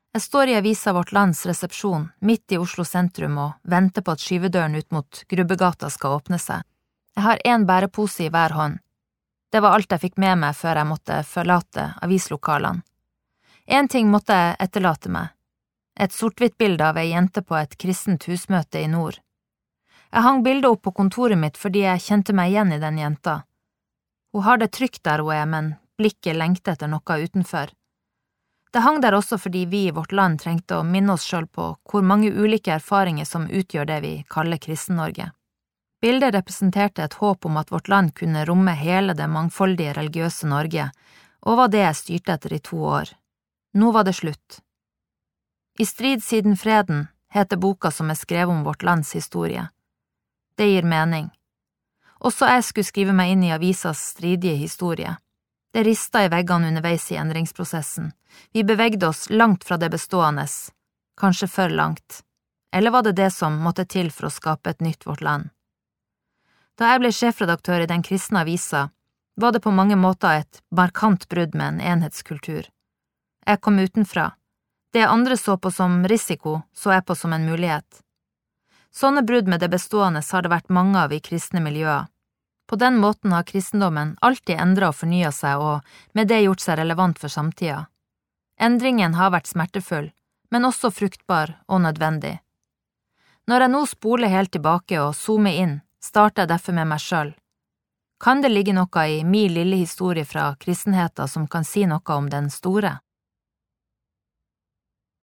Jeg står i avisa Vårt Lands resepsjon, midt i Oslo sentrum og venter på at skyvedøren ut mot Grubbegata skal åpne seg. Jeg har en bærepose i hver hånd. Det var alt jeg fikk med meg før jeg måtte forlate avislokalene. En ting måtte jeg etterlate meg. Et sort-hvitt-bilde av ei jente på et kristent husmøte i nord. Jeg hang bildet opp på kontoret mitt fordi jeg kjente meg igjen i den jenta. Hun har det trygt der hun er, men blikket lengter etter noe utenfor. Det hang der også fordi vi i Vårt Land trengte å minne oss selv på hvor mange ulike erfaringer som utgjør det vi kaller Kristen-Norge. Bildet representerte et håp om at Vårt Land kunne romme hele det mangfoldige religiøse Norge, og var det jeg styrte etter i 2 år. Nå var det slutt. I strid siden freden heter boka som er skrevet om Vårt Lands historie. Det gir mening. Også jeg skulle skrive meg inn i avisas stridige historie. Det ristet i veggene underveis i endringsprosessen. Vi bevegde oss langt fra det bestående, kanskje for langt. Eller var det det som måtte til for å skape et nytt Vårt Land? Da jeg ble sjefredaktør i den kristne avisa, var det på mange måter et markant brudd med en enhetskultur. Jeg kom utenfra. Det andre så på som risiko, så jeg på som en mulighet. Sånne brudd med det bestående har det vært mange av i kristne miljøer. På den måten har kristendommen alltid endret og fornyet seg og med det gjort seg relevant for samtida. Endringen har vært smertefull, men også fruktbar og nødvendig. Når jeg nå spoler helt tilbake og zoomer inn, starter jeg derfor med meg selv. Kan det ligge noe i min lille historie fra kristenheten som kan si noe om den store?